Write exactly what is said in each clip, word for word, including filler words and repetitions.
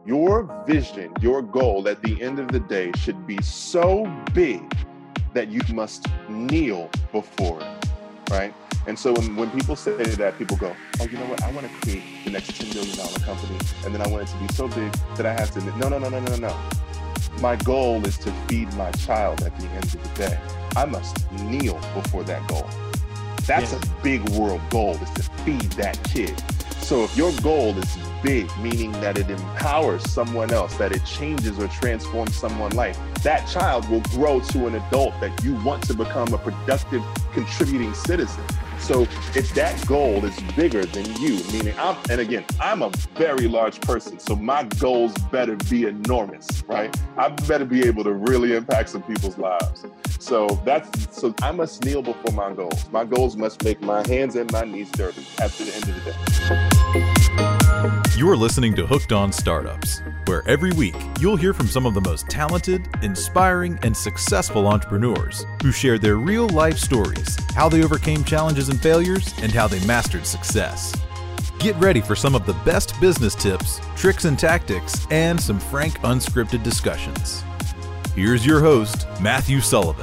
your vision, your goal at the end of the day should be so big that you must kneel before it, right? And so when, when people say that, people go, oh, you know what? I want to create the next ten billion dollars company. And then I want it to be so big that I have to, no, no, no, no, no, no. My goal is to feed my child at the end of the day. I must kneel before that goal. That's yes. a big world goal, is to feed that kid. So if your goal is big, meaning that it empowers someone else, that it changes or transforms someone's life, that child will grow to an adult that you want to become a productive, contributing citizen. So if that goal is bigger than you, meaning I'm, and again, I'm a very large person, so my goals better be enormous, right? I better be able to really impact some people's lives. So that's, so I must kneel before my goals. My goals must make my hands and my knees dirty at the end of the day. You're listening to Hooked on Startups, where every week you'll hear from some of the most talented, inspiring, and successful entrepreneurs who share their real-life stories, how they overcame challenges and failures, and how they mastered success. Get ready for some of the best business tips, tricks and tactics, and some frank, unscripted discussions. Here's your host, Matthew Sullivan.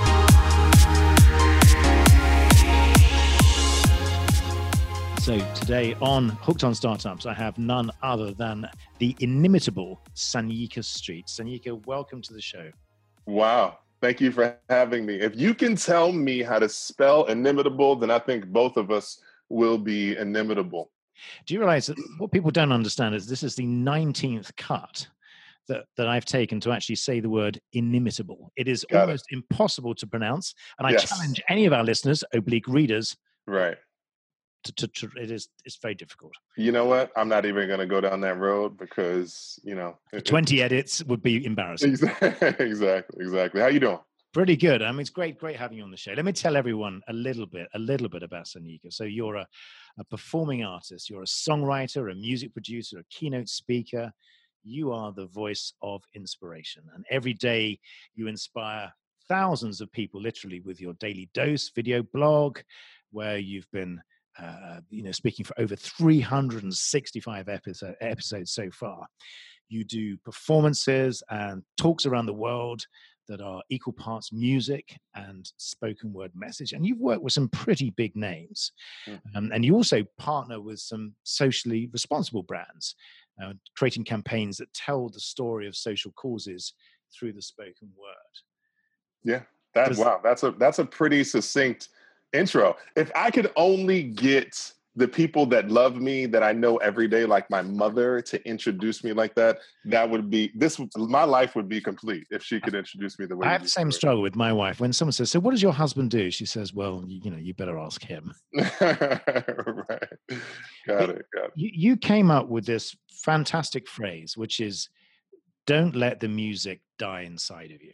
So today on Hooked on Startups, I have none other than the inimitable Sanyika Street. Sanyika, welcome to the show. Wow. Thank you for having me. If you can tell me how to spell inimitable, then I think both of us will be inimitable. Do you realize that what people don't understand is this is the nineteenth cut that, that I've taken to actually say the word inimitable. It is Got almost it. impossible to pronounce. And I Yes. challenge any of our listeners, oblique readers, Right. To, to, to, it is it's very difficult. You know what? I'm not even going to go down that road because, you know. It, twenty edits would be embarrassing. Exactly, exactly. How you doing? Pretty good. I mean, it's great, great having you on the show. Let me tell everyone a little bit, a little bit about Sanyika. So you're a, a performing artist. You're a songwriter, a music producer, a keynote speaker. You are the voice of inspiration. And every day you inspire thousands of people, literally, with your Daily Dose video blog, where you've been Uh, you know, speaking for over three hundred sixty-five episode, episodes so far. You do performances and talks around the world that are equal parts music and spoken word message. And you've worked with some pretty big names. Mm-hmm. Um, and you also partner with some socially responsible brands, uh, creating campaigns that tell the story of social causes through the spoken word. Yeah, that, Does, wow, that's a that's a pretty succinct intro. If I could only get the people that love me, that I know every day, like my mother, to introduce me like that, that would be, this, my life would be complete if she could introduce me the way. I have the same struggle with my wife. When someone says, so what does your husband do? She says, well, you, you know, you better ask him. Right. Got it. Got it. You, you came up with this fantastic phrase, which is, don't let the music die inside of you.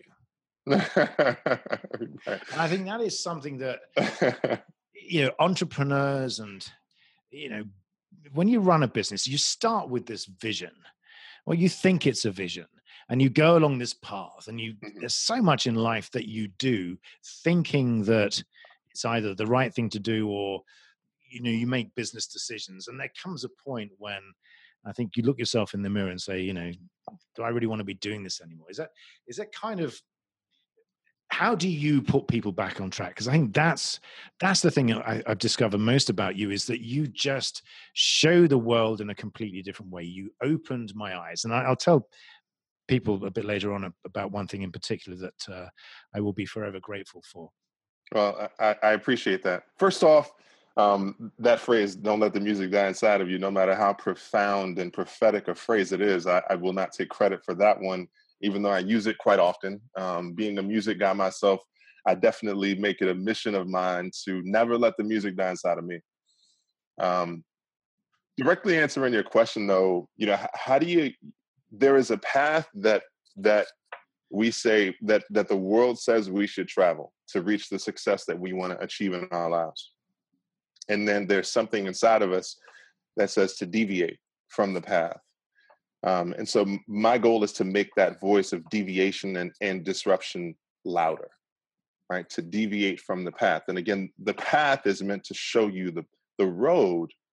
Right. And I think that is something that, you know, entrepreneurs and, you know, when you run a business, you start with this vision, or you think it's a vision, and you go along this path, and you, mm-hmm. there's so much in life that you do thinking that it's either the right thing to do, or, you know, you make business decisions. And there comes a point when I think you look yourself in the mirror and say, you know, do I really want to be doing this anymore? Is that, is that kind of, how do you put people back on track? Because I think that's that's the thing I, I've discovered most about you, is that you just show the world in a completely different way. You opened my eyes. And I, I'll tell people a bit later on about one thing in particular that uh, I will be forever grateful for. Well, I, I appreciate that. First off, um, that phrase, don't let the music die inside of you, no matter how profound and prophetic a phrase it is, I, I will not take credit for that one, even though I use it quite often. Um, being a music guy myself, I definitely make it a mission of mine to never let the music die inside of me. Um, directly answering your question, though, you know, how do you, there is a path that that we say that that the world says we should travel to reach the success that we want to achieve in our lives. And then there's something inside of us that says to deviate from the path. Um, and so my goal is to make that voice of deviation and, and disruption louder, right? To deviate from the path. And again, the path is meant to show you the, the road,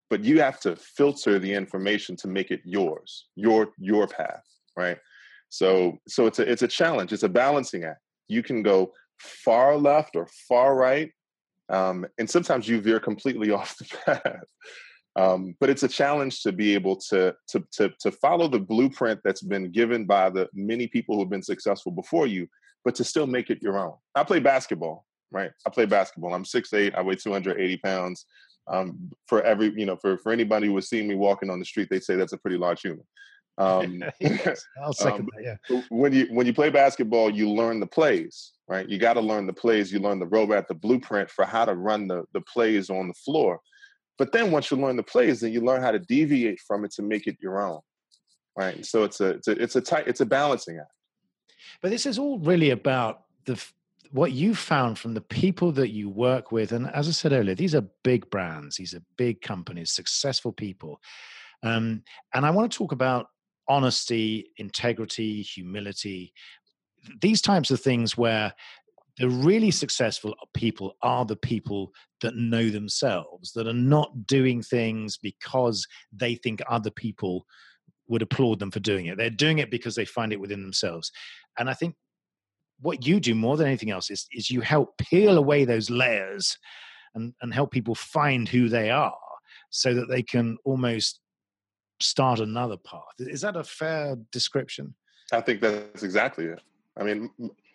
but you have to filter the information to make it yours, your your path, right? So so it's a it's a challenge. It's a balancing act. You can go far left or far right, um, and sometimes you veer completely off the path. Um, but it's a challenge to be able to, to to to follow the blueprint that's been given by the many people who have been successful before you, but to still make it your own. I play basketball, right? I play basketball. I'm six eight. I weigh two hundred eighty pounds. Um, for every, you know, for, for anybody who was seeing me walking on the street, they'd say that's a pretty large human. Um, yes, I'll second um, that, yeah. When you when you play basketball, you learn the plays, right? You got to learn the plays. You learn the roadmap, the blueprint for how to run the the plays on the floor. But then once you learn the plays, then you learn how to deviate from it to make it your own, right? So it's a it's a it's a tight it's a balancing act. But this is all really about the what you found from the people that you work with, and as I said earlier, these are big brands, these are big companies, successful people, um, and I want to talk about honesty, integrity, humility, these types of things where the really successful people are the people that know themselves, that are not doing things because they think other people would applaud them for doing it. They're doing it because they find it within themselves. And I think what you do more than anything else is, is you help peel away those layers and, and help people find who they are so that they can almost start another path. Is that a fair description? I think that's exactly it. I mean,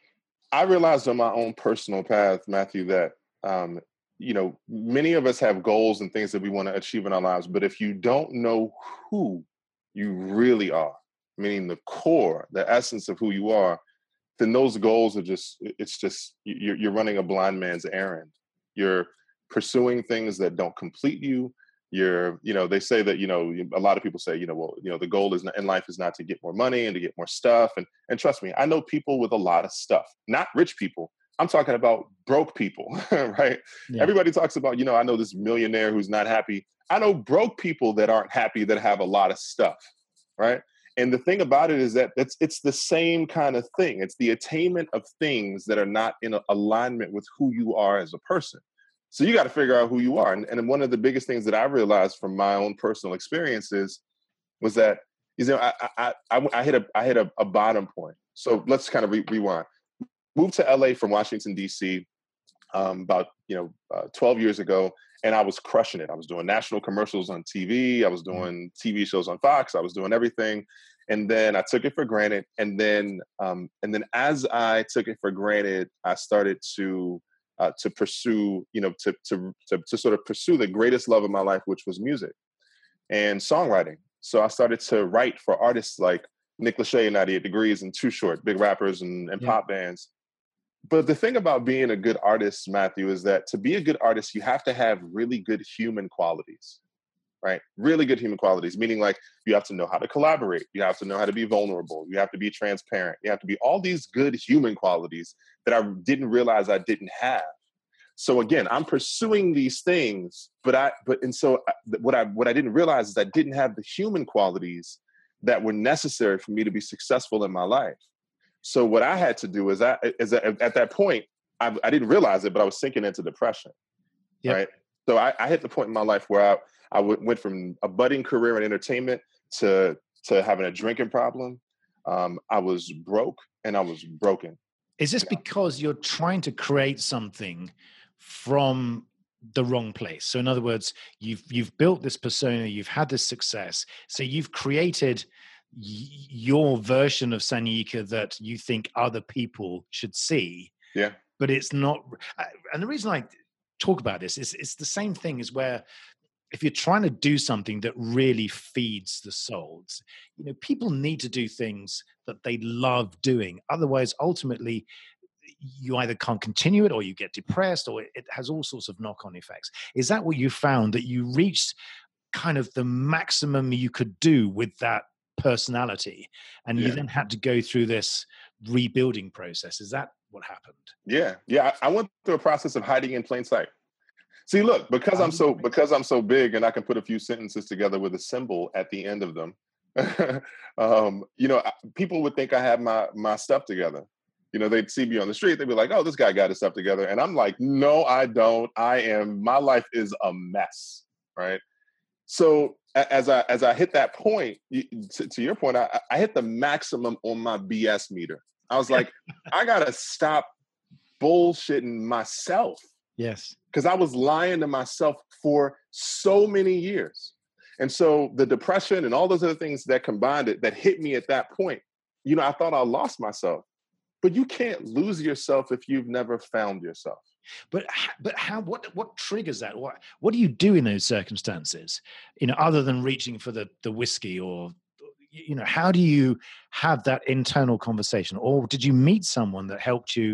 I realized on my own personal path, Matthew, that, um, you know, many of us have goals and things that we want to achieve in our lives. But if you don't know who you really are, meaning the core, the essence of who you are, then those goals are just, it's just, you're, you're running a blind man's errand. You're pursuing things that don't complete you. You're, you know, they say that, you know, a lot of people say, you know, well, you know, the goal is not, in life is not to get more money and to get more stuff. And, and trust me, I know people with a lot of stuff, not rich people. I'm talking about broke people, right? Yeah. Everybody talks about, you know, I know this millionaire who's not happy. I know broke people that aren't happy that have a lot of stuff, right? And the thing about it is that it's, it's the same kind of thing. It's the attainment of things that are not in alignment with who you are as a person. So you got to figure out who you are. And, and one of the biggest things that I realized from my own personal experiences was that, you know, I I, I, I hit a I hit a, a bottom point. So let's kind of re- rewind. Moved to L A from Washington, D C um, about, you know, uh, twelve years ago. And I was crushing it. I was doing national commercials on T V. I was doing T V shows on Fox. I was doing everything. And then I took it for granted. And then um, and then as I took it for granted, I started to Uh, to pursue, you know, to, to to to sort of pursue the greatest love of my life, which was music and songwriting. So I started to write for artists like Nick Lachey and ninety-eight Degrees and Too Short, big rappers and, and yeah. pop bands. But the thing about being a good artist, Matthew, is that to be a good artist, you have to have really good human qualities, right? Really good human qualities, meaning like you have to know how to collaborate. You have to know how to be vulnerable. You have to be transparent. You have to be all these good human qualities that I didn't realize I didn't have. So again, I'm pursuing these things, but I, but, and so what I, what I didn't realize is I didn't have the human qualities that were necessary for me to be successful in my life. So what I had to do is I, is that at that point, I, I didn't realize it, but I was sinking into depression, yep. right? So I, I hit the point in my life where I, I went from a budding career in entertainment to, to having a drinking problem. Um, I was broke and I was broken. Is this because you're trying to create something from the wrong place? So in other words, you've you've built this persona, you've had this success, so you've created y- your version of Sanyika that you think other people should see. Yeah. But it's not. And the reason I talk about this is it's the same thing as where if you're trying to do something that really feeds the soul, you know, people need to do things that they love doing. Otherwise, ultimately, you either can't continue it or you get depressed or it has all sorts of knock-on effects. Is that what you found, that you reached kind of the maximum you could do with that personality and yeah. you then had to go through this rebuilding process? Is that what happened? Yeah. Yeah. I, I went through a process of hiding in plain sight. See, look, because I'm so because I'm so big and I can put a few sentences together with a symbol at the end of them, um, you know, people would think I had my my stuff together. You know, they'd see me on the street, they'd be like, "Oh, this guy got his stuff together," and I'm like, "No, I don't. I am. My life is a mess." Right. so as I as I hit that point, to, to your point, I, I hit the maximum on my B S meter. I was like, I gotta stop bullshitting myself. Yes. Because I was lying to myself for so many years. And so the depression and all those other things that combined it, that hit me at that point, you know, I thought I lost myself. But you can't lose yourself if you've never found yourself. But but how what what triggers that? What what do you do in those circumstances? You know, other than reaching for the the whiskey, or you know, how do you have that internal conversation? Or did you meet someone that helped you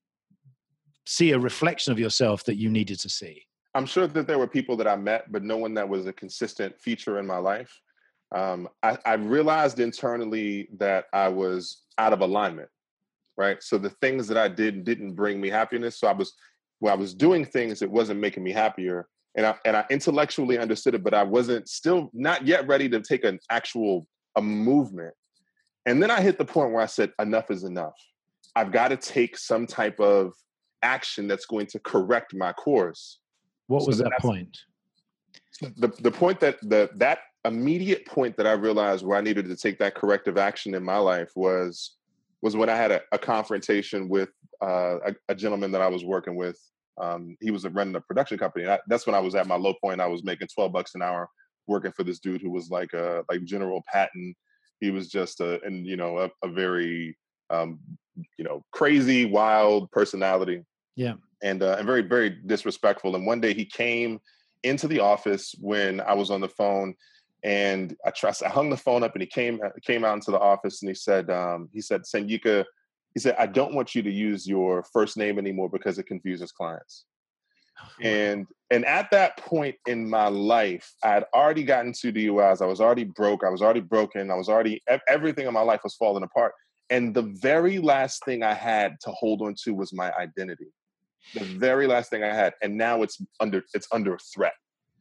see a reflection of yourself that you needed to see? I'm sure that there were people that I met, but no one that was a consistent feature in my life. Um, I, I realized internally that I was out of alignment, right? So the things that I did didn't bring me happiness. So I was, when I was doing things, it wasn't making me happier. And I, and I intellectually understood it, but I wasn't still not yet ready to take an actual a movement. And then I hit the point where I said, enough is enough. I've got to take some type of action that's going to correct my course. What was so that point? The the point that the that immediate point that I realized where I needed to take that corrective action in my life was was when I had a, a confrontation with uh, a, a gentleman that I was working with. Um, he was running a production company. I, that's when I was at my low point. I was making twelve bucks an hour working for this dude who was like a like General Patton. He was just a and you know a, a very um, you know crazy, wild personality. Yeah. And uh, and very, very disrespectful. And one day he came into the office when I was on the phone, and I trust I hung the phone up, and he came came out into the office, and he said, um, he said, Sanyika, he said, I don't want you to use your first name anymore because it confuses clients. Oh, and and at that point in my life, I had already gotten two D U Is. I was already broke. I was already broken. I was already everything in my life was falling apart. And the very last thing I had to hold on to was my identity. The very last thing I had, and now it's under it's under threat.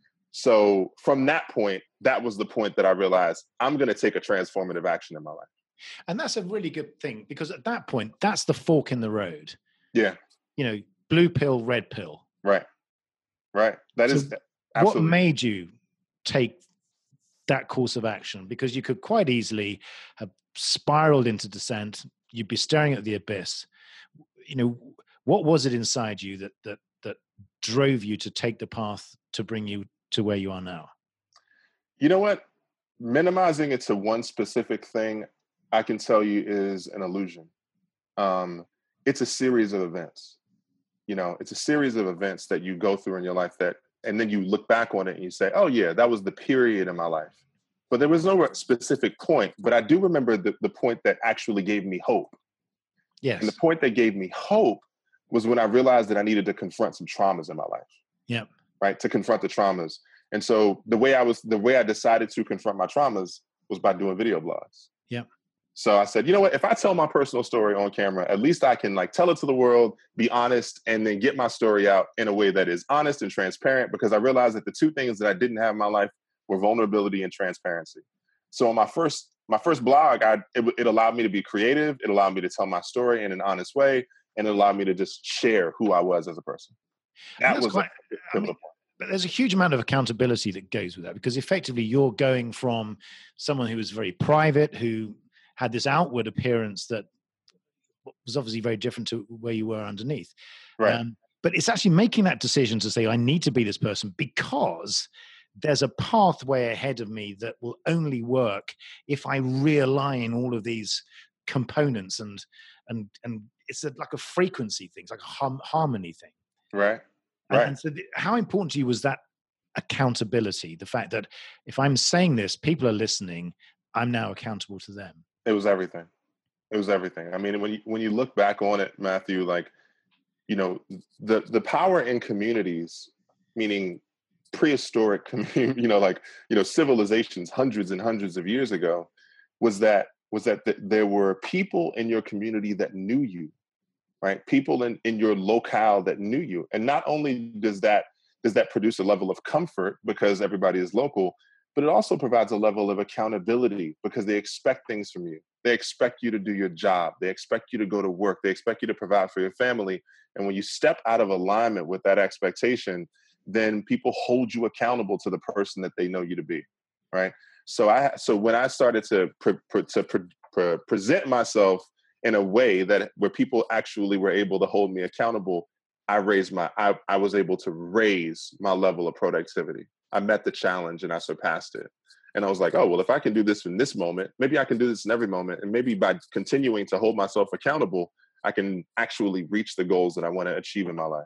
So from that point, that was the point that I realized I'm going to take a transformative action in my life. And that's a really good thing, because at that point, that's the fork in the road. Yeah. You know, blue pill, red pill. Right. Right. That so is absolutely. What made you take that course of action? Because you could quite easily have spiraled into descent. You'd be staring at the abyss. You know, what was it inside you that that that drove you to take the path to bring you to where you are now? You know what? Minimizing it to one specific thing, I can tell you, is an illusion. Um, it's a series of events. You know, it's a series of events that you go through in your life that, and then you look back on it and you say, oh yeah, that was the period in my life. But there was no specific point, but I do remember the, the point that actually gave me hope. Yes. And the point that gave me hope was when I realized that I needed to confront some traumas in my life. Yeah. Right. To confront the traumas. And so the way I was, the way I decided to confront my traumas was by doing video blogs. Yeah. So I said, you know what, if I tell my personal story on camera, at least I can like tell it to the world, be honest, and then get my story out in a way that is honest and transparent, because I realized that the two things that I didn't have in my life were vulnerability and transparency. So on my first, my first blog, I, it, it allowed me to be creative. It allowed me to tell my story in an honest way. And it allowed me to just share who I was as a person. That was quite, a I mean, but there's a huge amount of accountability that goes with that, because effectively you're going from someone who was very private, who had this outward appearance that was obviously very different to where you were underneath. Right. Um, but it's actually making that decision to say, I need to be this person because there's a pathway ahead of me that will only work if I realign all of these components, and and and it's a, like a frequency thing, it's like a hum, harmony thing. Right. And, right. and so the, how important to you was that accountability? The fact that if I'm saying this, people are listening, I'm now accountable to them. It was everything. It was everything. I mean, when you, when you look back on it, Matthew, like, you know, the, the power in communities, meaning prehistoric, you know, like, you know, civilizations hundreds and hundreds of years ago, was that, was that th- there were people in your community that knew you, right? People in, in your locale that knew you. And not only does that, does that produce a level of comfort because everybody is local, but it also provides a level of accountability because they expect things from you. They expect you to do your job. They expect you to go to work. They expect you to provide for your family. And when you step out of alignment with that expectation, then people hold you accountable to the person that they know you to be, right? So I, so when I started to pre, pre, to pre, pre, present myself in a way that where people actually were able to hold me accountable, I raised my, I, I was able to raise my level of productivity. I met the challenge and I surpassed it. And I was like, oh, well, if I can do this in this moment, maybe I can do this in every moment. And maybe by continuing to hold myself accountable, I can actually reach the goals that I want to achieve in my life.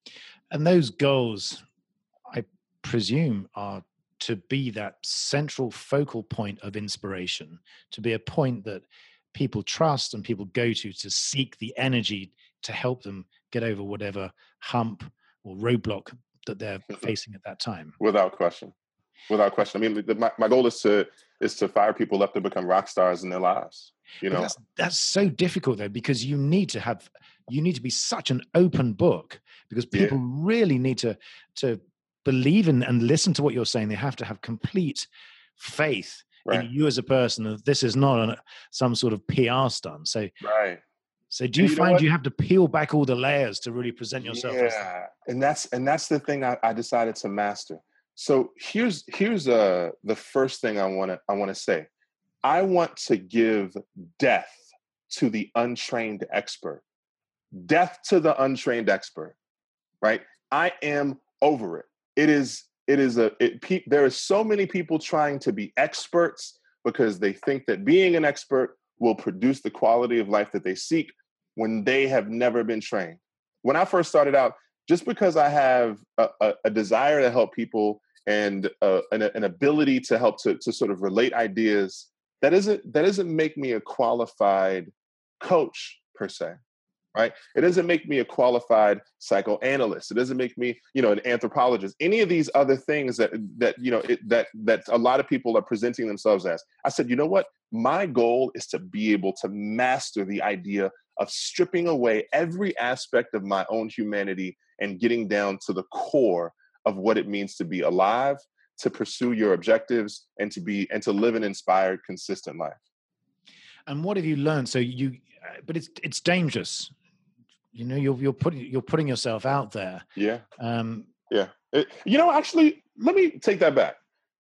And those goals, I presume, are to be that central focal point of inspiration, to be a point that people trust and people go to to seek the energy to help them get over whatever hump or roadblock that they're facing at that time. Without question. Without question. I mean, the, my, my goal is to is to fire people up to become rock stars in their lives. You know, that's, that's so difficult though, because you need to have, you need to be such an open book, because people yeah. really need to to believe in and listen to what you're saying. They have to have complete faith right. in you as a person. That this is not a, some sort of P R stunt. So, right. So do you, you find you have to peel back all the layers to really present yourself? Yeah, as that? and that's and that's the thing I, I decided to master. So here's here's uh the first thing I want to I want to say. I want to give death to the untrained expert. Death to the untrained expert, right? I am over it. It is it is a it, pe- there are so many people trying to be experts because they think that being an expert will produce the quality of life that they seek when they have never been trained. When I first started out, just because I have a, a, a desire to help people and uh, an, an ability to help to, to sort of relate ideas, that isn't that doesn't make me a qualified coach per se, right? It doesn't make me a qualified psychoanalyst. It doesn't make me, you know, an anthropologist. Any of these other things that that you know it, that that a lot of people are presenting themselves as. I said, you know what? My goal is to be able to master the idea of stripping away every aspect of my own humanity and getting down to the core of what it means to be alive, to pursue your objectives, and to be and to live an inspired, consistent life. And what have you learned? So you, but it's it's dangerous. You know, you're you're putting you're putting yourself out there. Yeah. Um, yeah. It, you know, actually, let me take that back.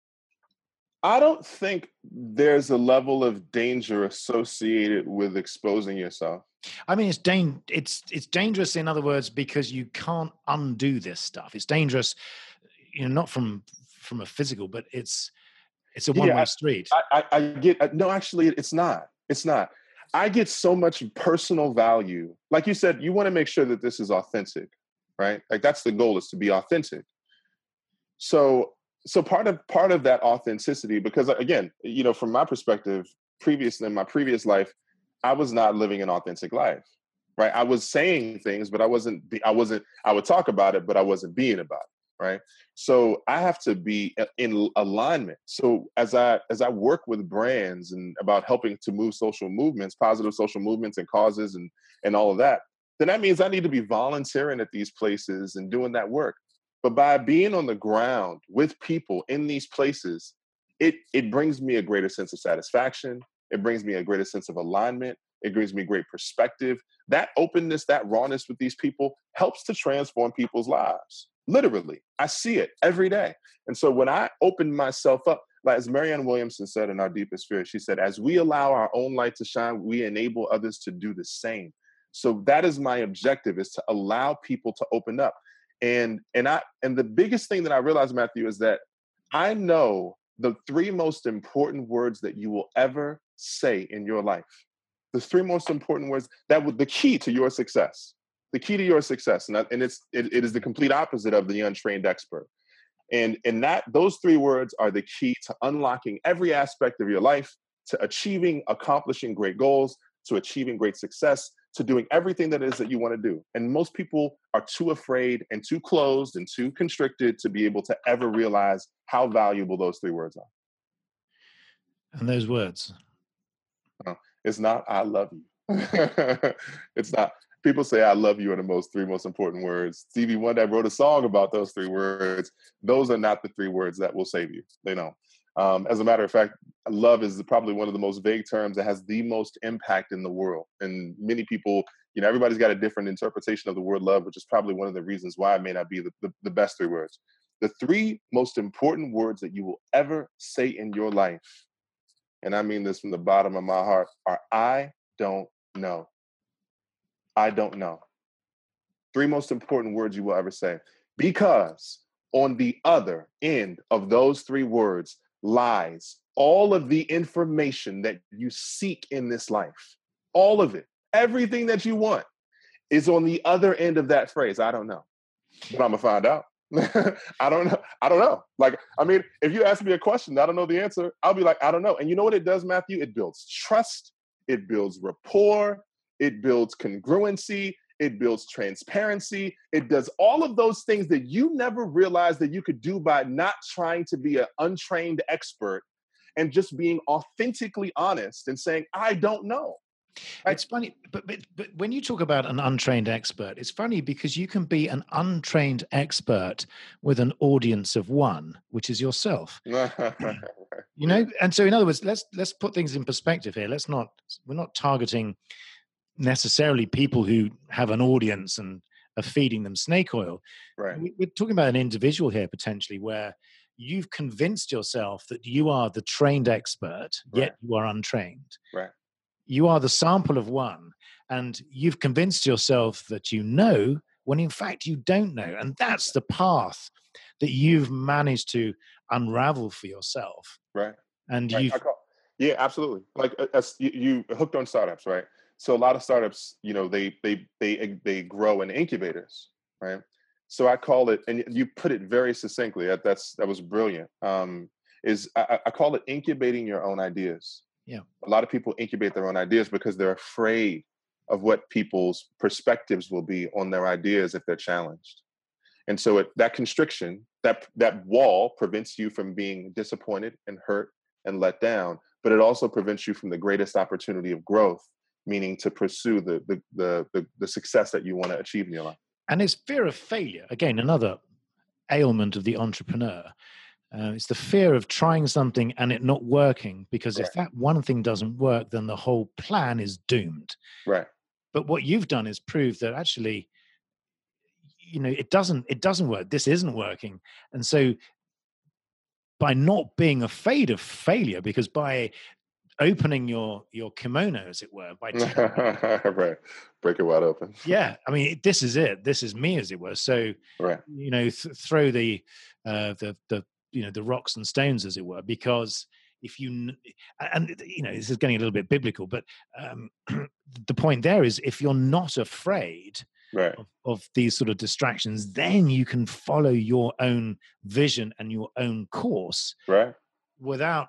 I don't think there's a level of danger associated with exposing yourself. I mean, it's dan- it's it's dangerous, in other words, because you can't undo this stuff. It's dangerous, you know, not from from a physical, but it's it's a one-way yeah, street. I, I, I get no, actually, it's not. It's not. I get so much personal value. Like you said, you want to make sure that this is authentic, right? Like that's the goal, is to be authentic. So. So part of part of that authenticity, because again, you know, from my perspective, previously in my previous life, I was not living an authentic life, right? I was saying things, but I wasn't. I wasn't. I would talk about it, but I wasn't being about it, right? So I have to be in alignment. So as I as I work with brands and about helping to move social movements, positive social movements and causes, and and all of that, then that means I need to be volunteering at these places and doing that work. But by being on the ground with people in these places, it it brings me a greater sense of satisfaction. It brings me a greater sense of alignment. It brings me great perspective. That openness, that rawness with these people helps to transform people's lives. Literally, I see it every day. And so when I open myself up, like as Marianne Williamson said in Our Deepest Fear, she said, as we allow our own light to shine, we enable others to do the same. So that is my objective, is to allow people to open up. And and I and the biggest thing that I realized, Matthew, is that I know the three most important words that you will ever say in your life. The three most important words that were the key to your success. The key to your success, and, that, and it's it, it is the complete opposite of the untrained expert. And and that those three words are the key to unlocking every aspect of your life, to achieving, accomplishing great goals, to achieving great success, to doing everything that it is that you want to do. And most people are too afraid and too closed and too constricted to be able to ever realize how valuable those three words are. And those words? Uh, it's not, I love you. It's not. People say, I love you are the most three most important words. Stevie Wonder wrote a song about those three words. Those are not the three words that will save you. They don't. Um, as a matter of fact, love is probably one of the most vague terms that has the most impact in the world. And many people, You know, everybody's got a different interpretation of the word love, which is probably one of the reasons why it may not be the, the, the best three words. The three most important words that you will ever say in your life, and I mean this from the bottom of my heart, are I don't know. I don't know. Three most important words you will ever say. Because on the other end of those three words lies all of the information that you seek in this life. All of it. Everything that you want is on the other end of that phrase. I don't know. But I'm going to find out. I don't know. I don't know. Like, I mean, if you ask me a question, I don't know the answer, I'll be like, I don't know. And you know what it does, Matthew? It builds trust. It builds rapport. It builds congruency. It builds transparency. It does all of those things that you never realized that you could do by not trying to be an untrained expert and just being authentically honest and saying, I don't know. It's funny, but, but but when you talk about an untrained expert, it's funny because you can be an untrained expert with an audience of one, which is yourself. You know, and so in other words, let's let's put things in perspective here. Let's not we're not targeting necessarily people who have an audience and are feeding them snake oil. Right. We're talking about an individual here potentially where you've convinced yourself that you are the trained expert, yet Right. you are untrained. Right. You are the sample of one, and you've convinced yourself that you know when in fact you don't know. And that's the path that you've managed to unravel for yourself. Right. And Right. you've I call, yeah, absolutely. Like uh, as you, you hooked on startups, right? So a lot of startups, you know, they they they they grow in incubators, right? So I call it, and you put it very succinctly. That that's that was brilliant. Um, is I, I call it incubating your own ideas. Yeah. A lot of people incubate their own ideas because they're afraid of what people's perspectives will be on their ideas if they're challenged. And so it, that constriction, that that wall prevents you from being disappointed and hurt and let down, but it also prevents you from the greatest opportunity of growth, meaning to pursue the the the the, the success that you want to achieve in your life. And it's fear of failure. Again, another ailment of the entrepreneur. Uh, it's the fear of trying something and it not working, because Right. if that one thing doesn't work, then the whole plan is doomed. Right. But what you've done is prove that actually, you know, it doesn't, it doesn't work. This isn't working. And so by not being afraid of failure, because by opening your, your kimono, as it were, by right. Break it wide open. yeah, I mean, this is it. This is me, as it were. So, right. you know, th- throw the, uh, the, the, you know, the rocks and stones, as it were, because if you, and, you know, this is getting a little bit biblical, but um, the point there is if you're not afraid right. of, of these sort of distractions, then you can follow your own vision and your own course right. without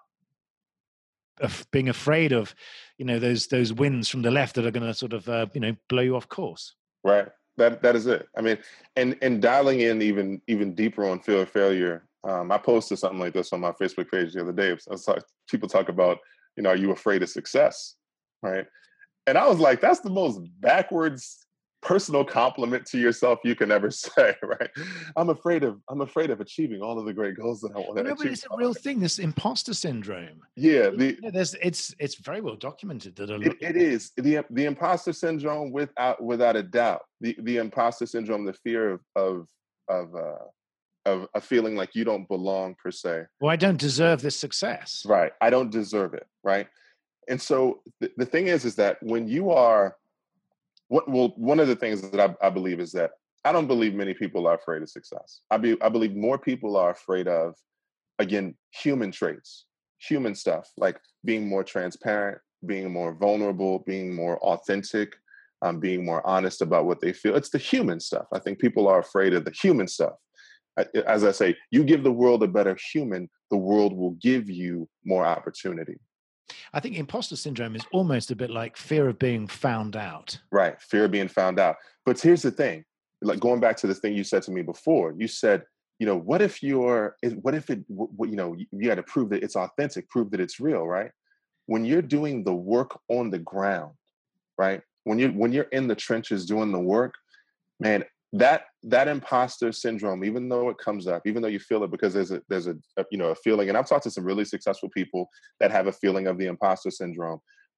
of being afraid of, you know, those those winds from the left that are going to sort of, uh, you know, blow you off course. Right. That that is it. I mean, and and dialing in even even deeper on fear of failure. Um, I posted something like this on my Facebook page the other day. I was like, people talk about, you know, are you afraid of success? Right. And I was like, that's the most backwards personal compliment to yourself you can ever say, right? I'm afraid of I'm afraid of achieving all of the great goals that I want to No, achieve. but it's a real thing, this imposter syndrome. Yeah, the yeah, there's it's it's very well documented that a lot, it, it is the the imposter syndrome without without a doubt. The the imposter syndrome, the fear of of of uh, of a feeling like you don't belong per se. Well, I don't deserve this success. Right. I don't deserve it. Right. And so the, the thing is, is that when you are, what, well, one of the things that I, I believe is that I don't believe many people are afraid of success. I be, I believe more people are afraid of, again, human traits, human stuff, like being more transparent, being more vulnerable, being more authentic, um, being more honest about what they feel. It's the human stuff. I think people are afraid of the human stuff. As I say, you give the world a better human, the world will give you more opportunity. I think imposter syndrome is almost a bit like fear of being found out. Right. Fear of being found out. But here's the thing, like going back to the thing you said to me before, you said, you know, what if you're, what if it, you know, you got to prove that it's authentic, prove that it's real, right? When you're doing the work on the ground, right? When you're, when you're in the trenches doing the work, man, that that imposter syndrome, even though it comes up, even though you feel it, because there's a there's a, a you know a feeling, and I've talked to some really successful people that have a feeling of the imposter syndrome.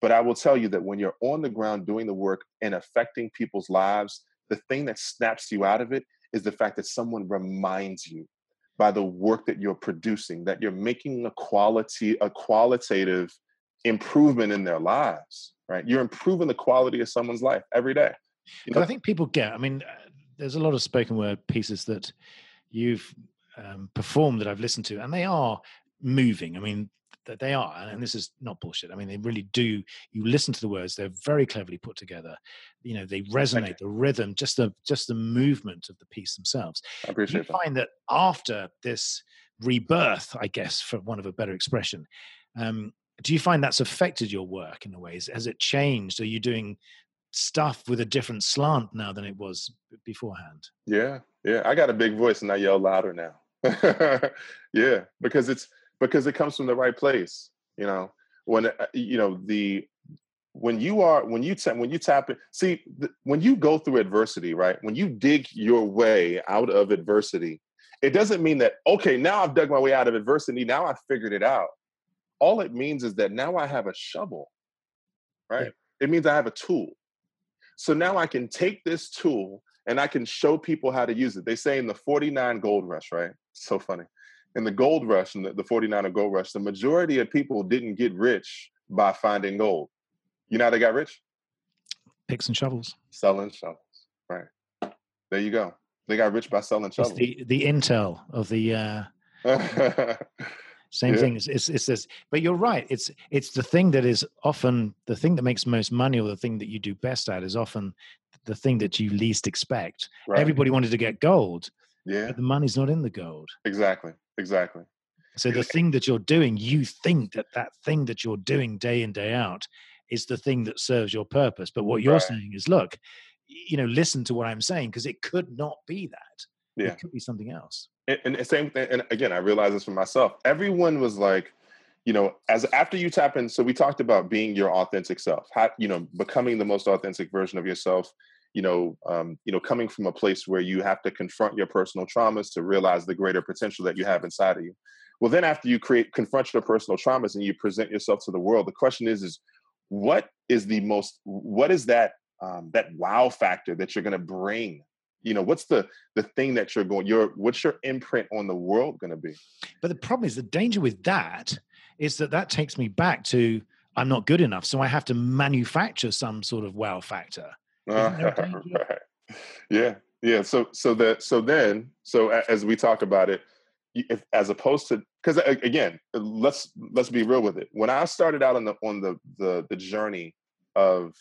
But I will tell you that when you're on the ground doing the work and affecting people's lives, the thing that snaps you out of it is the fact that someone reminds you by the work that you're producing, that you're making a quality, a qualitative improvement in their lives, right? You're improving the quality of someone's life every day. You know? I think people get, I mean, uh, there's a lot of spoken word pieces that you've um, performed that I've listened to, and they are moving. I mean, that they are, and this is not bullshit. I mean, they really do. You listen to the words; they're very cleverly put together. You know, they resonate. The rhythm, just the just the movement of the piece themselves. I appreciate you find that after this rebirth, I guess, for want of a better expression, um, do you find that's affected your work in a way? Has it changed? Are you doing stuff with a different slant now than it was beforehand? Yeah, yeah. I got a big voice and I yell louder now. Yeah, because it's because it comes from the right place. You know, when uh, you know the when you are when you tap when you tap it. See, the, when you go through adversity, right? When you dig your way out of adversity, it doesn't mean that okay, now I've dug my way out of adversity. Now I've figured it out. All it means is that now I have a shovel, right? Yeah. It means I have a tool. So now I can take this tool and I can show people how to use it. They say in the forty-nine gold rush, right? So funny. In the gold rush, in the, the forty-niner gold rush, the majority of people didn't get rich by finding gold. You know how they got rich? Picks and shovels. Selling shovels, right. There you go. They got rich by selling shovels. It's the, the intel of the... Uh... Same yeah. thing. It's, it's it's this, but you're right. It's it's the thing that is often the thing that makes most money, or the thing that you do best at, is often the thing that you least expect. Right. Everybody wanted to get gold, yeah, but the money's not in the gold. Exactly, exactly. So the thing that you're doing, you think that that thing that you're doing day in day out is the thing that serves your purpose. But what you're right. saying is, look, you know, listen to what I'm saying, because it could not be that. Yeah. It could be something else. And, and same thing. And again, I realized this for myself. Everyone was like, you know, as after you tap in. So we talked about being your authentic self, how, you know, becoming the most authentic version of yourself. You know, um, you know, coming from a place where you have to confront your personal traumas to realize the greater potential that you have inside of you. Well, then after you create, confront your personal traumas and you present yourself to the world, the question is, is what is the most, what is that, um, that wow factor that you're going to bring? You know, what's the the thing that you're going, your, what's your imprint on the world going to be? But the problem is, the danger with that is that that takes me back to, I'm not good enough. So I have to manufacture some sort of wow factor. Uh, right. Yeah. Yeah. So, so that, so then, so as we talk about it, if, as opposed to, because again, let's, let's be real with it. When I started out on the, on the, the, the journey of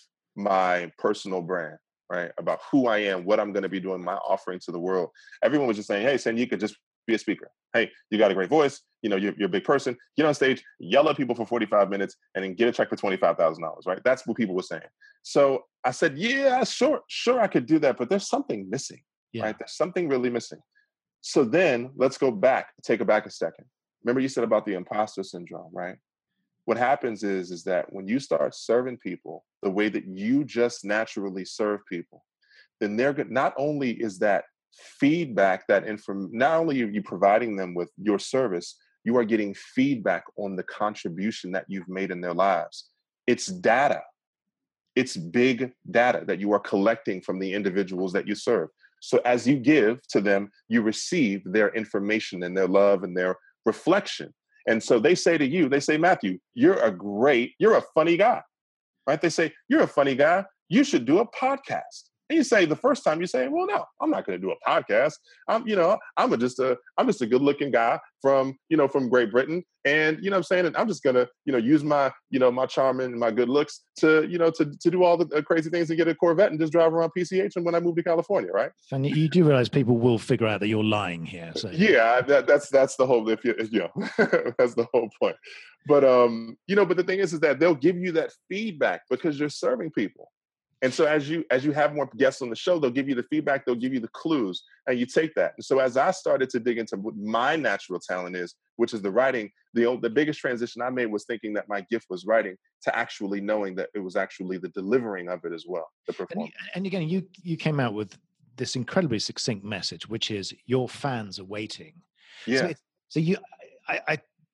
my personal brand, right, about who I am, what I'm going to be doing, my offering to the world, everyone was just saying, hey, Sen, you could just be a speaker. Hey, you got a great voice. You know, you're, you're a big person. Get on stage, yell at people for forty-five minutes, and then get a check for twenty-five thousand dollars, right? That's what people were saying. So I said, yeah, sure, sure, I could do that, but there's something missing, yeah. right? There's something really missing. So then let's go back, take it back a second. Remember you said about the imposter syndrome, right? What happens is, is that when you start serving people the way that you just naturally serve people, then they're good. Not only is that feedback, that inform, not only are you providing them with your service, you are getting feedback on the contribution that you've made in their lives. It's data. It's big data that you are collecting from the individuals that you serve. So as you give to them, you receive their information and their love and their reflection. And so they say to you, they say, Matthew, you're a great, you're a funny guy, right? They say, you're a funny guy. You should do a podcast. And you say, the first time you say, well, no, I'm not going to do a podcast. I'm, you know, I'm a, just a, I'm just a good looking guy from, you know, from Great Britain. And, you know what I'm saying? And I'm just going to, you know, use my, you know, my charm and my good looks to, you know, to, to do all the uh, crazy things and get a Corvette and just drive around P C H and when I move to California, right? And you do realize people will figure out that you're lying here. So. Yeah, that, that's, that's the whole, if you, you know, that's the whole point. But, um, you know, but the thing is, is that they'll give you that feedback because you're serving people. And so as you as you have more guests on the show, they'll give you the feedback, they'll give you the clues, and you take that. And so as I started to dig into what my natural talent is, which is the writing, the the biggest transition I made was thinking that my gift was writing to actually knowing that it was actually the delivering of it as well, the performance. And, and again, you you came out with this incredibly succinct message, which is your fans are waiting. Yeah. So, so you, I, I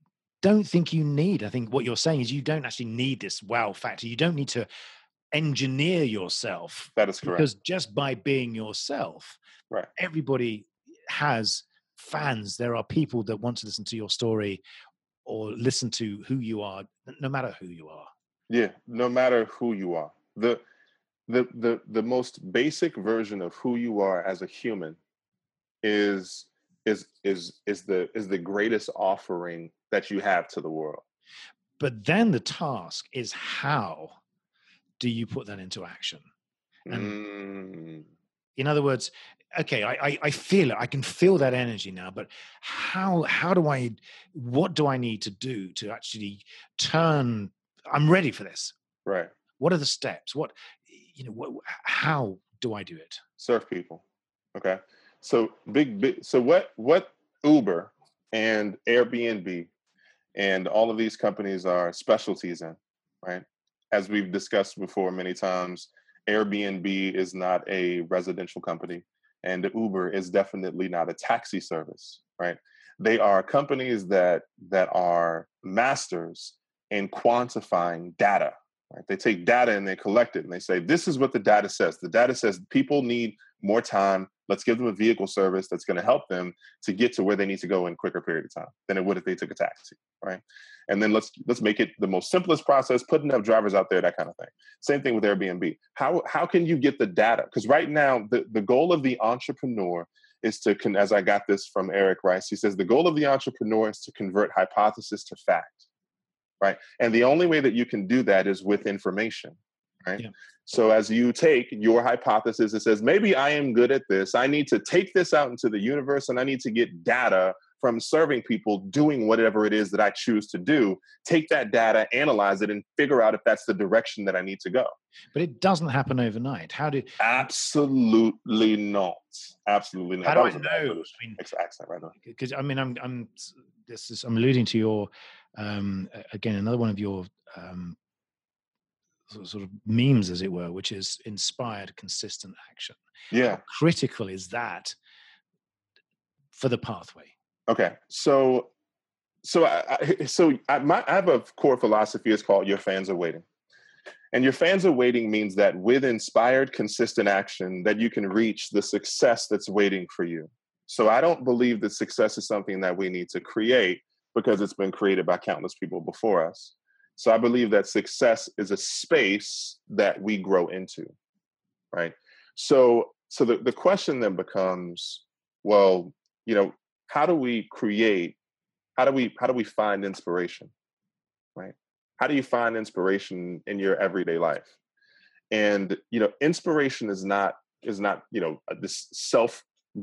don't think you need, I think what you're saying is you don't actually need this wow factor. You don't need to engineer yourself. That is correct. Because just by being yourself, right. everybody has fans. There are people that want to listen to your story or listen to who you are, no matter who you are. Yeah, no matter who you are. The the the the most basic version of who you are as a human is is is is the is the greatest offering that you have to the world. But then the task is, how do you put that into action? And mm. in other words, okay, I, I I feel it. I can feel that energy now. But how how do I? What do I need to do to actually turn? I'm ready for this. Right. What are the steps? What you know? What, how do I do it? Serve people. Okay. So big big. So what what Uber and Airbnb and all of these companies are specialties in, right? As we've discussed before many times, Airbnb is not a residential company, and Uber is definitely not a taxi service, right? They are companies that that are masters in quantifying data, right? They take data and they collect it and they say, this is what the data says. The data says people need more time. Let's give them a vehicle service that's going to help them to get to where they need to go in a quicker period of time than it would if they took a taxi, right? And then let's let's make it the most simplest process, put enough drivers out there, that kind of thing. Same thing with Airbnb. How how can you get the data? Because right now, the, the goal of the entrepreneur is to, con- as I got this from Eric Rice, he says, the goal of the entrepreneur is to convert hypothesis to fact, right? And the only way that you can do that is with information, right? Yeah. So as you take your hypothesis, it says, maybe I am good at this. I need to take this out into the universe and I need to get data from serving people doing whatever it is that I choose to do. Take that data, analyze it, and figure out if that's the direction that I need to go. But it doesn't happen overnight. How do? Absolutely not. Absolutely not. How do I know? I mean, accent right now. Because I mean, I'm I'm this is I'm alluding to your um, again another one of your um, sort of memes, as it were, which is inspired, consistent action. Yeah. How critical is that for the pathway? Okay, so so I, so I, my, I have a core philosophy. It's called "Your fans are waiting," and your fans are waiting means that with inspired, consistent action, that you can reach the success that's waiting for you. So I don't believe that success is something that we need to create because it's been created by countless people before us. So I believe that success is a space that we grow into, right? So so the, the question then becomes, well, you know, how do we create, how do we, how do we find inspiration, right? How do you find inspiration in your everyday life? And, you know, inspiration is not, is not, you know, this self,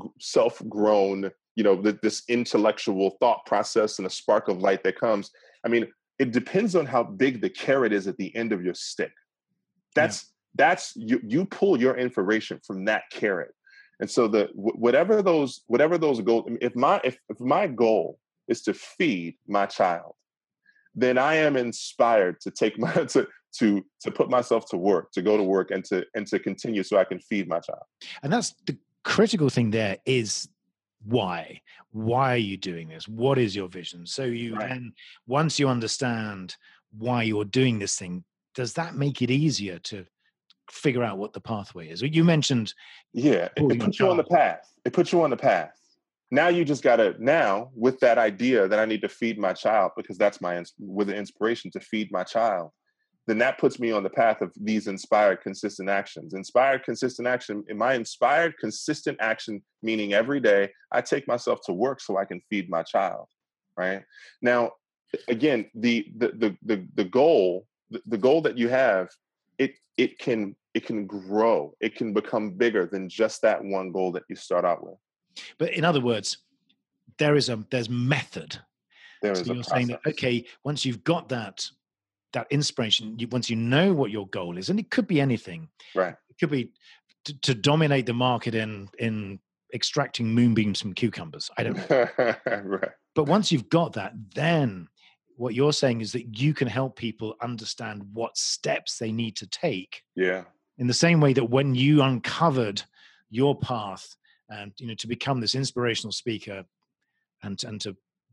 self-grown, you know, this intellectual thought process and a spark of light that comes. I mean, it depends on how big the carrot is at the end of your stick. That's, yeah. that's, you, you pull your inspiration from that carrot. And so the whatever those whatever those goals, if my if, if my goal is to feed my child, then I am inspired to take my to to to put myself to work, to go to work and to and to continue so I can feed my child. And that's the critical thing there is why. Why are you doing this? What is your vision? So you right. then once you understand why you're doing this thing, does that make it easier to figure out what the pathway is? You mentioned, yeah, it, it puts you on the path. It puts you on the path. Now you just gotta now with that idea that I need to feed my child because that's my with the inspiration to feed my child. Then that puts me on the path of these inspired, consistent actions. Inspired, consistent action. In my inspired, consistent action, meaning every day I take myself to work so I can feed my child. Right now, again, the the the the, the goal, the, the goal that you have. It it can it can grow. It can become bigger than just that one goal that you start out with. But in other words, there is a there's method. There is so a you're process. saying that okay, once you've got that that inspiration, you, once you know what your goal is, and it could be anything. Right. It could be to, to dominate the market in in extracting moonbeams from cucumbers. I don't know. Right. But once you've got that, then what you're saying is that you can help people understand what steps they need to take. Yeah. In the same way that when you uncovered your path and, you know, to become this inspirational speaker and, and to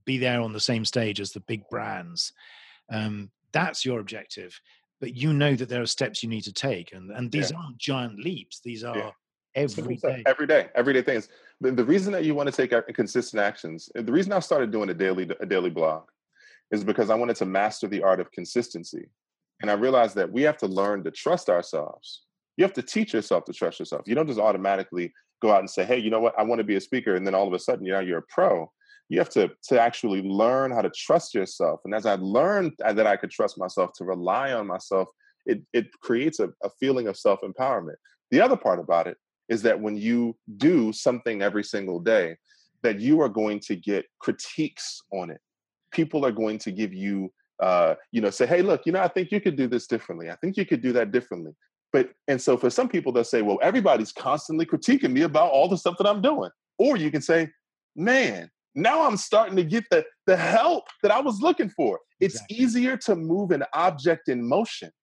be there on the same stage as the big brands. Um, that's your objective, but you know that there are steps you need to take, and and these Yeah. aren't giant leaps. These are Yeah. Simple every stuff. day. Every day, everyday things. The, the reason that you want to take a- consistent actions, the reason I started doing a daily a daily blog, is because I wanted to master the art of consistency, and I realized that we have to learn to trust ourselves. You have to teach yourself to trust yourself. You don't just automatically go out and say, "Hey, you know what? I want to be a speaker," and then all of a sudden, you know, you're a pro. You have to to actually learn how to trust yourself. And as I learned that I could trust myself, to rely on myself, it it creates a, a feeling of self empowerment. The other part about it is that when you do something every single day, that you are going to get critiques on it. People are going to give you, uh, you know, say, "Hey, look, you know, I think you could do this differently. I think you could do that differently." But, and so for some people, they'll say, "Well, everybody's constantly critiquing me about all the stuff that I'm doing." Or you can say, "Man, now I'm starting to get the, the help that I was looking for." It's Exactly. easier to move an object in motion.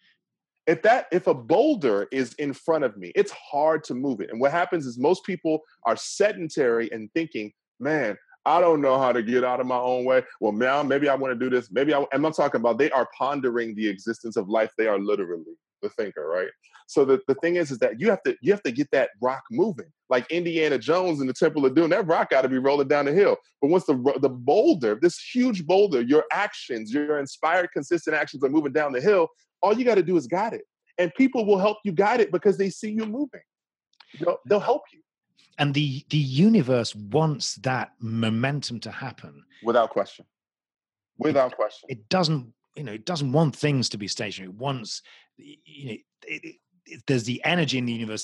If that, if a boulder is in front of me, it's hard to move it. And what happens is most people are sedentary and thinking, "Man, I don't know how to get out of my own way. Well, now maybe I want to do this. Maybe I, I'm not talking about, they are pondering the existence of life. They are literally the thinker, right? So the, the thing is, is that you have to, you have to get that rock moving. Like Indiana Jones in the Temple of Doom, that rock got to be rolling down the hill. But once the, the boulder, this huge boulder, your actions, your inspired, consistent actions are moving down the hill, all you got to do is guide it. And people will help you guide it because they see you moving. They'll, they'll help you. And the the universe wants that momentum to happen. Without question. Without it, question. It doesn't, you know, it doesn't want things to be stationary. It wants, you know, it, it, it, there's the energy in the universe.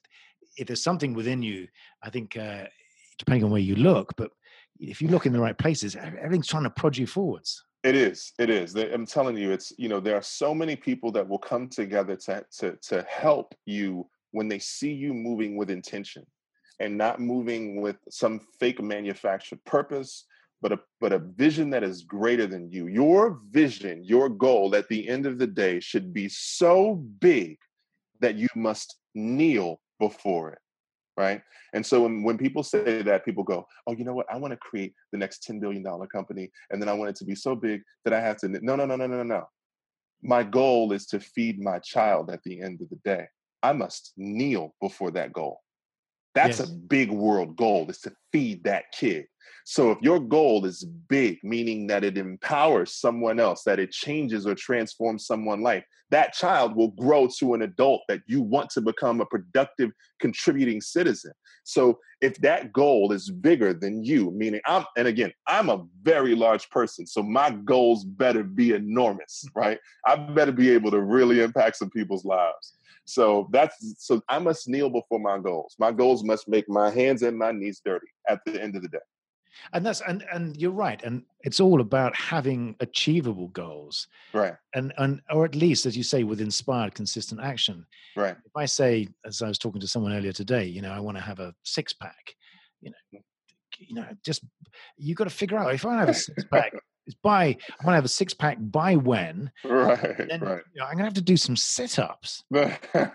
If there's something within you, I think, uh, depending on where you look, but if you look in the right places, everything's trying to prod you forwards. It is. It is. I'm telling you, it's, you know, there are so many people that will come together to, to, to help you when they see you moving with intention and not moving with some fake manufactured purpose, but a, but a vision that is greater than you. Your vision, your goal at the end of the day should be so big that you must kneel before it. Right. And so when, when people say that, people go, "Oh, you know what? I want to create the next ten billion dollars company. And then I want it to be so big that I have to." No, no, no, no, no, no. My goal is to feed my child at the end of the day. I must kneel before that goal. That's yes. a big world goal, is to feed that kid. So if your goal is big, meaning that it empowers someone else, that it changes or transforms someone's life, that child will grow to an adult that you want to become a productive, contributing citizen. So if that goal is bigger than you, meaning I'm, and again, I'm a very large person, so my goals better be enormous, right? I better be able to really impact some people's lives. So that's, so I must kneel before my goals. My goals must make my hands and my knees dirty at the end of the day. And that's, and, and you're right. And it's all about having achievable goals. Right. And, and, or at least, as you say, with inspired, consistent action. Right. If I say, as I was talking to someone earlier today, you know, I want to have a six pack, you know, you know, just, you got to figure out, if I have a six pack, it's by, I want to have a six pack by when, right, then, right. You know, I'm going to have to do some sit-ups. right.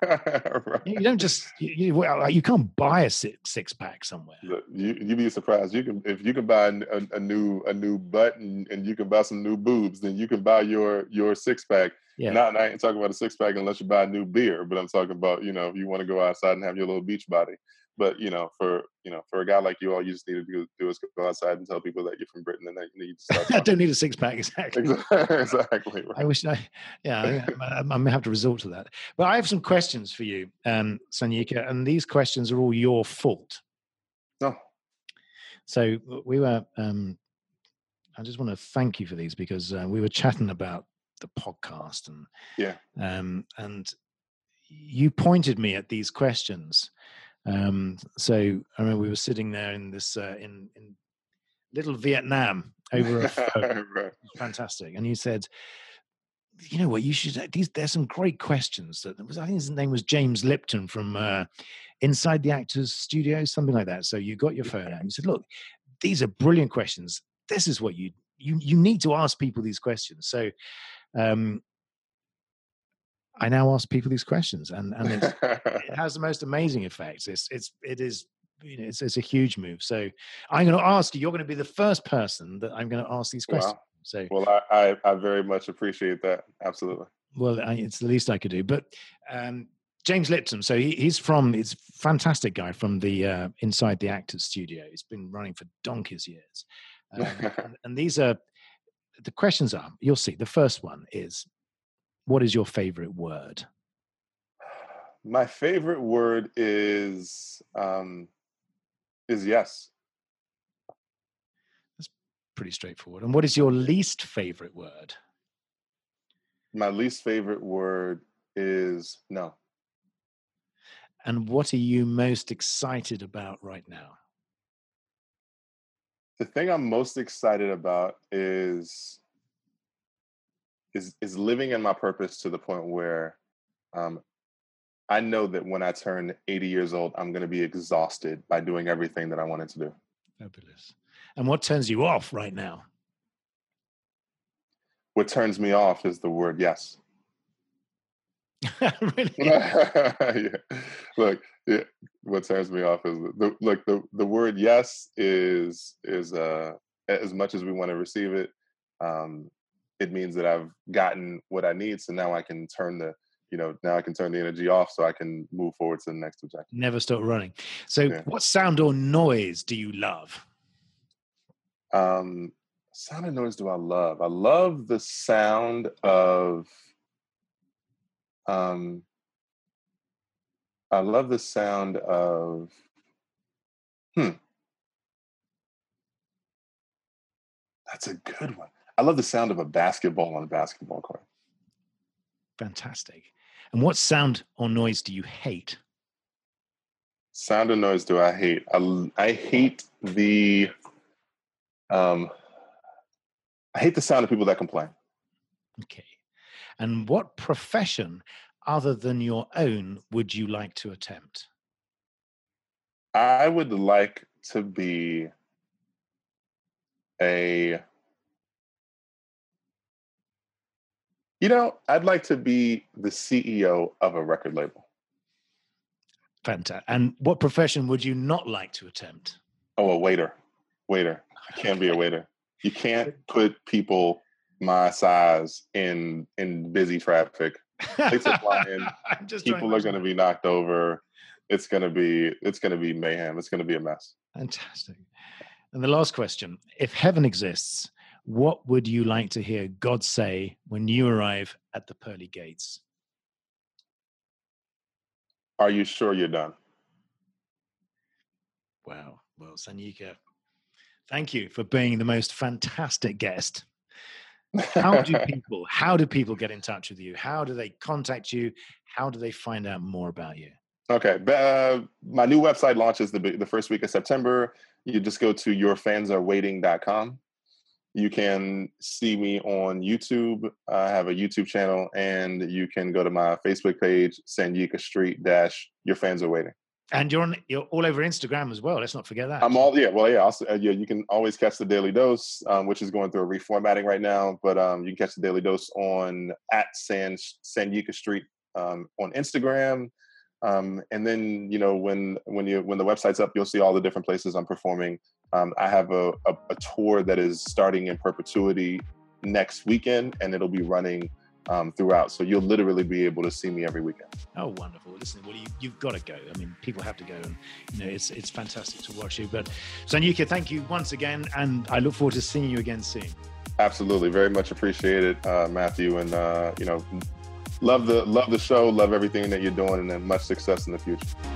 You don't just, you, you, well, you can't buy a six, six pack somewhere. Look, you, you'd be surprised. You can, if you can buy a, a new, a new butt and, and you can buy some new boobs, then you can buy your, your six pack. Yeah. Not, I ain't talking about a six pack unless you buy a new beer, but I'm talking about, you know, if you want to go outside and have your little beach body. But, you know, for, you know, for a guy like you, all you just need to do, do is go outside and tell people that you're from Britain and that you need to start. I don't need a six pack. Exactly. exactly. Right. I wish I, yeah, I, I, I may have to resort to that. But I have some questions for you, um, Sanyika, and these questions are all your fault. No. So we were, um, I just want to thank you for these because uh, we were chatting about the podcast and, yeah. um, and you pointed me at these questions. Um, so I remember we were sitting there in this, uh, in, in little Vietnam over a phone. Right. Fantastic. And you said, you know what, you should, these, there's some great questions that was, I think his name was James Lipton from, uh, Inside the Actors Studio, something like that. So you got your phone out and you said, look, these are brilliant questions. This is what you, you, you need to ask people these questions. So, um, I now ask people these questions, and, and it's, it has the most amazing effects. It's, it's, it is you know, it's, it's a huge move. So I'm going to ask you, you're going to be the first person that I'm going to ask these questions. Wow. So, well, I, I, I very much appreciate that. Absolutely. Well, I, it's the least I could do. But um, James Lipton, so he, he's from, he's a fantastic guy from the uh, Inside the Actors studio. He's been running for donkey's years. Um, and, and these are, the questions are, you'll see, the first one is, what is your favorite word? My favorite word is, um, is yes. Pretty straightforward. And what is your least favorite word? My least favorite word is no. And what are you most excited about right now? The thing I'm most excited about is is is living in my purpose to the point where um, I know that when I turn eighty years old, I'm going to be exhausted by doing everything that I wanted to do. Fabulous. And what turns you off right now? What turns me off is the word yes. Really? yeah. Look, yeah, what turns me off is the look the, the word yes is is uh as much as we want to receive it, um, it means that I've gotten what I need. So now I can turn the you know now I can turn the energy off so I can move forward to the next objective. Never stop running. So, yeah. What sound or noise do you love? Um, sound and noise do I love? I love the sound of, um, I love the sound of, hmm. That's a good one. I love the sound of a basketball on a basketball court. Fantastic. And what sound or noise do you hate? Sound and noise do I hate? I, I hate the, um, I hate the sound of people that complain. Okay. And what profession other than your own would you like to attempt? I would like to be a, you know, I'd like to be the C E O of a record label. Fantastic. And what profession would you not like to attempt? Oh, a waiter. Waiter. I can't be a waiter. You can't put people my size in in busy traffic. Plates are flying. People are going to be knocked over. It's going to be it's going to be mayhem. It's going to be a mess. Fantastic. And the last question: if heaven exists, what would you like to hear God say when you arrive at the pearly gates? Are you sure you're done? Wow. Well, Sanyika, thank you for being the most fantastic guest. How do people, how do people get in touch with you? How do they contact you? How do they find out more about you? Okay. Uh, my new website launches the, the first week of September. You just go to your fans are waiting dot com. You can see me on YouTube. I have a YouTube channel, and you can go to my Facebook page, Sanyika Street dash Your Fans Are Waiting. And you're on, you're all over Instagram as well. Let's not forget that. I'm all, yeah, well, yeah, also, uh, yeah, you can always catch the Daily Dose, um, which is going through a reformatting right now. But um, you can catch the Daily Dose on at San Sanyika Street um, on Instagram. Um, and then, you know, when when you when the website's up, you'll see all the different places I'm performing. Um, I have a, a, a tour that is starting in perpetuity next weekend, and it'll be running um, throughout. So you'll literally be able to see me every weekend. Oh, wonderful. Listen, well, you, you've got to go. I mean, people have to go, and, you know, it's it's fantastic to watch you. But Sanyika, thank you once again, and I look forward to seeing you again soon. Absolutely. Very much appreciated, uh, Matthew. And, uh, you know, love the, love the show, love everything that you're doing, and then much success in the future.